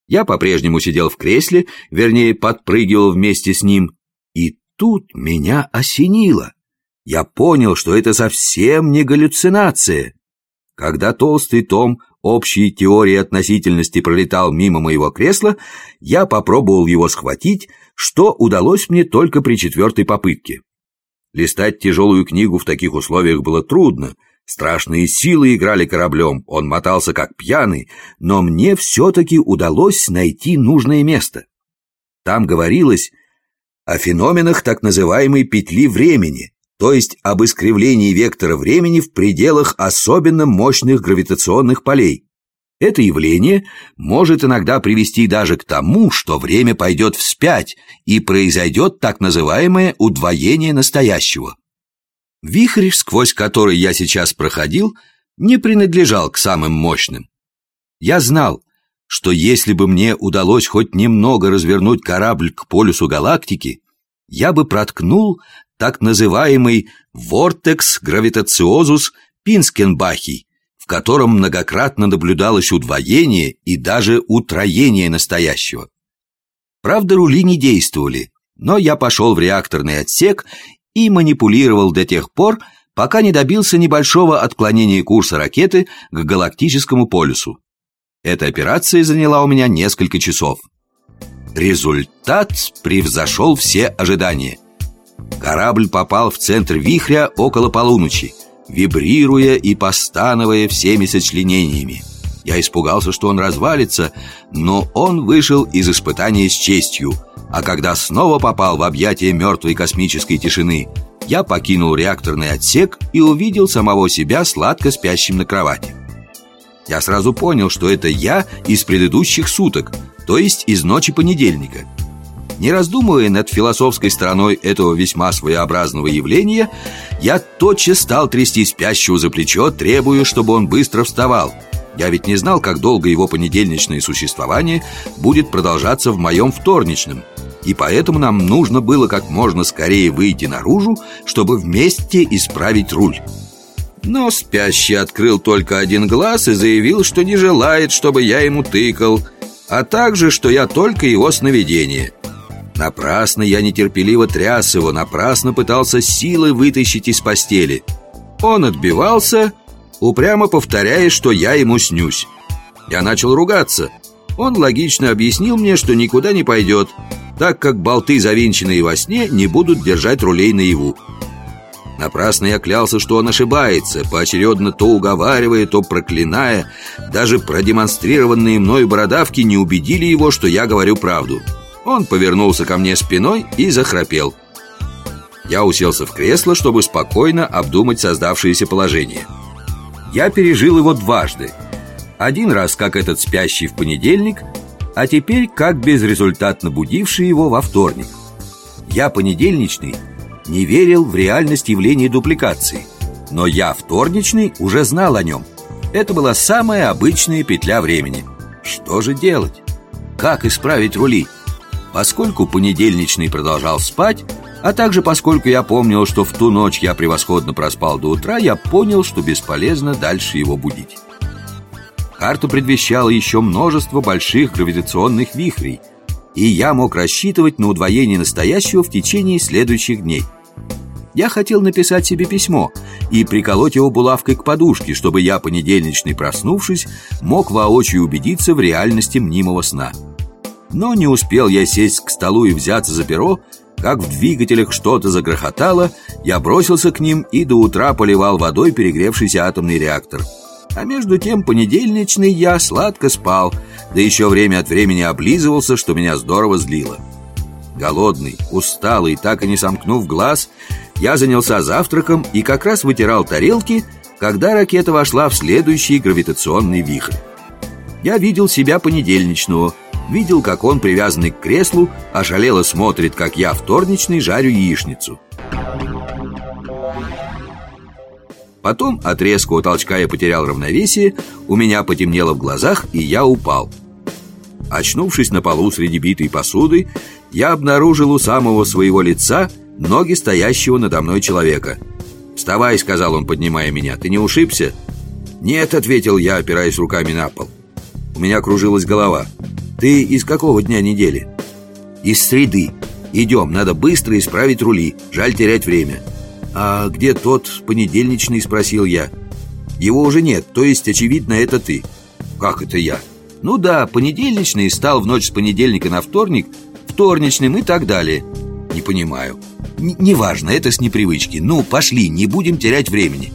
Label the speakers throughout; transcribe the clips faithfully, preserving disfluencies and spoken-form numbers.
Speaker 1: Я по-прежнему сидел в кресле, вернее, подпрыгивал вместе с ним. И тут меня осенило. Я понял, что это совсем не галлюцинация. Когда толстый том общей теории относительности пролетал мимо моего кресла, я попробовал его схватить, что удалось мне только при четвертой попытке. Листать тяжелую книгу в таких условиях было трудно. Страшные силы играли кораблем, он мотался как пьяный, но мне все-таки удалось найти нужное место. Там говорилось о феноменах так называемой петли времени, то есть об искривлении вектора времени в пределах особенно мощных гравитационных полей. Это явление может иногда привести даже к тому, что время пойдет вспять и произойдет так называемое удвоение настоящего. Вихрь, сквозь который я сейчас проходил, не принадлежал к самым мощным. Я знал, что если бы мне удалось хоть немного развернуть корабль к полюсу галактики, я бы проткнул так называемый «вортекс гравитациозус Пинскенбахи», в котором многократно наблюдалось удвоение и даже утроение настоящего. Правда, рули не действовали, но я пошел в реакторный отсек и манипулировал до тех пор, пока не добился небольшого отклонения курса ракеты к галактическому полюсу. Эта операция заняла у меня несколько часов. Результат превзошел все ожидания. Корабль попал в центр вихря около полуночи, вибрируя и постановая всеми сочленениями. Я испугался, что он развалится, но он вышел из испытания с честью. А когда снова попал в объятия мертвой космической тишины, я покинул реакторный отсек и увидел самого себя сладко спящим на кровати. Я сразу понял, что это я из предыдущих суток, то есть из ночи понедельника. Не раздумывая над философской стороной этого весьма своеобразного явления, я тотчас стал трясти спящего за плечо, требуя, чтобы он быстро вставал. Я ведь не знал, как долго его понедельничное существование будет продолжаться в моем вторничном, и поэтому нам нужно было как можно скорее выйти наружу, чтобы вместе исправить руль. Но спящий открыл только один глаз и заявил, что не желает, чтобы я ему тыкал, а также, что я только его сновидение. Напрасно я нетерпеливо тряс его, напрасно пытался силой вытащить из постели. Он отбивался, упрямо повторяя, что я ему снюсь. Я начал ругаться. Он логично объяснил мне, что никуда не пойдет, так как болты, завинченные во сне, не будут держать рулей наяву. Напрасно я клялся, что он ошибается, поочередно то уговаривая, то проклиная. Даже продемонстрированные мною бородавки не убедили его, что я говорю правду. Он повернулся ко мне спиной и захрапел. Я уселся в кресло, чтобы спокойно обдумать создавшееся положение. Я пережил его дважды. Один раз как этот спящий в понедельник, а теперь как безрезультатно будивший его во вторник. Я понедельничный не верил в реальность явления дупликации, но я вторничный уже знал о нем. Это была самая обычная петля времени. Что же делать? Как исправить рули? Поскольку понедельничный продолжал спать, а также поскольку я помнил, что в ту ночь я превосходно проспал до утра, я понял, что бесполезно дальше его будить. Карта предвещала еще множество больших гравитационных вихрей, и я мог рассчитывать на удвоение настоящего в течение следующих дней. Я хотел написать себе письмо и приколоть его булавкой к подушке, чтобы я, понедельничный проснувшись, мог воочию убедиться в реальности мнимого сна. Но не успел я сесть к столу и взяться за перо, как в двигателях что-то загрохотало. Я бросился к ним и до утра поливал водой перегревшийся атомный реактор. А между тем понедельничный я сладко спал, да еще время от времени облизывался, что меня здорово злило. Голодный, усталый, так и не сомкнув глаз, я занялся завтраком и как раз вытирал тарелки, когда ракета вошла в следующий гравитационный вихрь. Я видел себя понедельничного, видел, как он, привязанный к креслу, ошалело смотрит, как я, вторничный, жарю яичницу. Потом от резкого толчка я потерял равновесие, у меня потемнело в глазах, и я упал. Очнувшись на полу среди битой посуды, я обнаружил у самого своего лица ноги стоящего надо мной человека. «Вставай», — сказал он, поднимая меня, — «ты не ушибся?» «Нет», — ответил я, опираясь руками на пол. У меня кружилась голова. Ты из какого дня недели? Из среды. Идем, надо быстро исправить рули. Жаль терять время. А где тот понедельничный, спросил я. Его уже нет, то есть, очевидно, это ты. Как это я? Ну да, понедельничный стал в ночь с понедельника на вторник вторничным и так далее. Не понимаю. Н- Неважно, это с непривычки. Ну, пошли, не будем терять времени.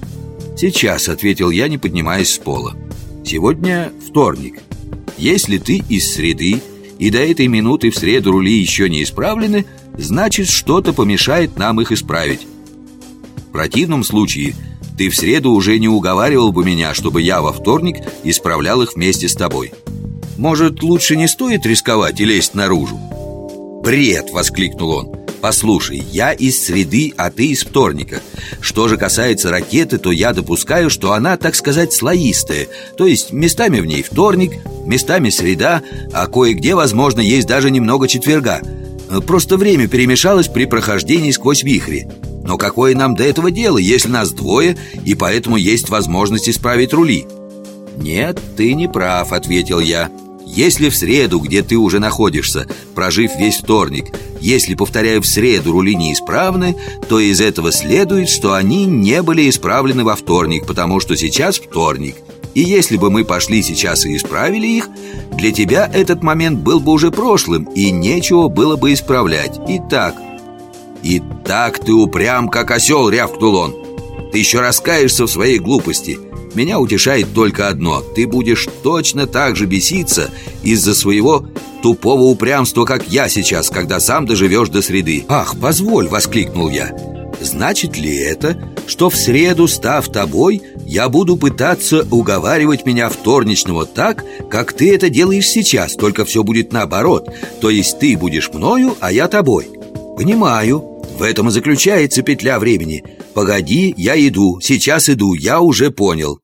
Speaker 1: Сейчас, ответил я, не поднимаясь с пола. Сегодня вторник. Если ты из среды и до этой минуты в среду рули еще не исправлены, значит, что-то помешает нам их исправить. В противном случае ты в среду уже не уговаривал бы меня, чтобы я во вторник исправлял их вместе с тобой. Может, лучше не стоит рисковать и лезть наружу? «Бред!» — воскликнул он. «Послушай, я из среды, а ты из вторника. Что же касается ракеты, то я допускаю, что она, так сказать, слоистая. То есть местами в ней вторник, местами среда, а кое-где, возможно, есть даже немного четверга. Просто время перемешалось при прохождении сквозь вихри. Но какое нам до этого дело, если нас двое, и поэтому есть возможность исправить рули?» «Нет, ты не прав», — ответил я. «Если в среду, где ты уже находишься, прожив весь вторник, если, повторяю, в среду рули неисправны, то из этого следует, что они не были исправлены во вторник, потому что сейчас вторник. И если бы мы пошли сейчас и исправили их, для тебя этот момент был бы уже прошлым, и нечего было бы исправлять. Итак...» «И так ты упрям, как осел», — рявкнул он. «Ты еще раскаешься в своей глупости. Меня утешает только одно: ты будешь точно так же беситься из-за своего тупого упрямства, как я сейчас, когда сам доживешь до среды». «Ах, позволь», — воскликнул я. «Значит ли это, что в среду, став тобой, я буду пытаться уговаривать меня вторничного так, как ты это делаешь сейчас, только все будет наоборот, то есть ты будешь мною, а я тобой?» «Понимаю. В этом и заключается петля времени. Погоди, я иду, сейчас иду, я уже понял».